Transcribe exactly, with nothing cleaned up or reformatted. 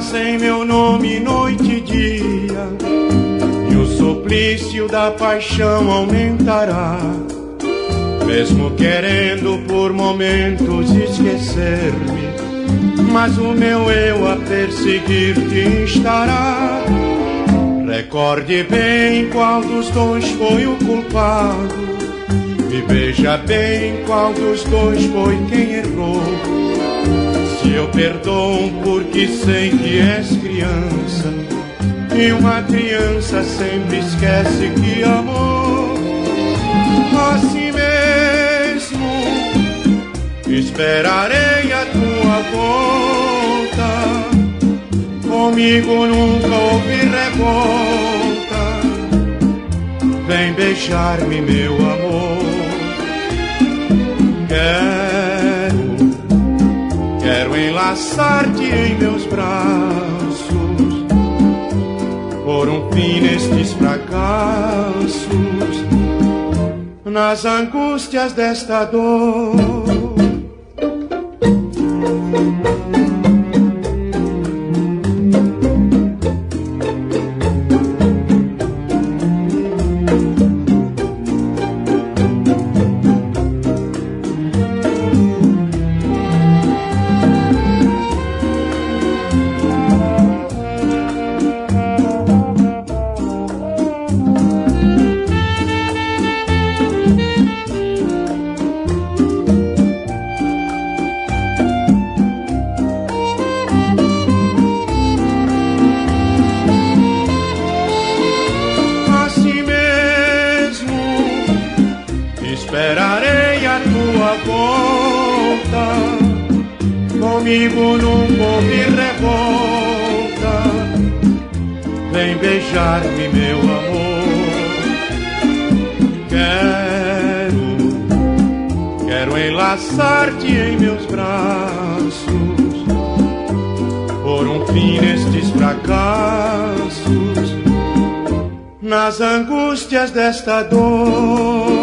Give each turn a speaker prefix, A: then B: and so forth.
A: passa em meu nome noite e dia, e o suplício da paixão aumentará. Mesmo querendo por momentos esquecer-me, mas o meu eu a perseguir-te estará. Recorde bem qual dos dois foi o culpado, e veja bem qual dos dois foi quem errou. Se eu perdoo porque sei que és criança, e uma criança sempre esquece que amou. Assim mesmo esperarei a tua volta, comigo nunca houve revolta. Vem beijar-me, meu amor. Quero, quero enlaçar-te em meus braços, por um fim nestes fracassos, nas angústias desta dor. Esperarei a tua volta, comigo nunca houve revolta. Vem beijar-me, meu amor. Quero, quero enlaçar-te em meus braços, por um fim nestes fracassos, nas angústias desta dor.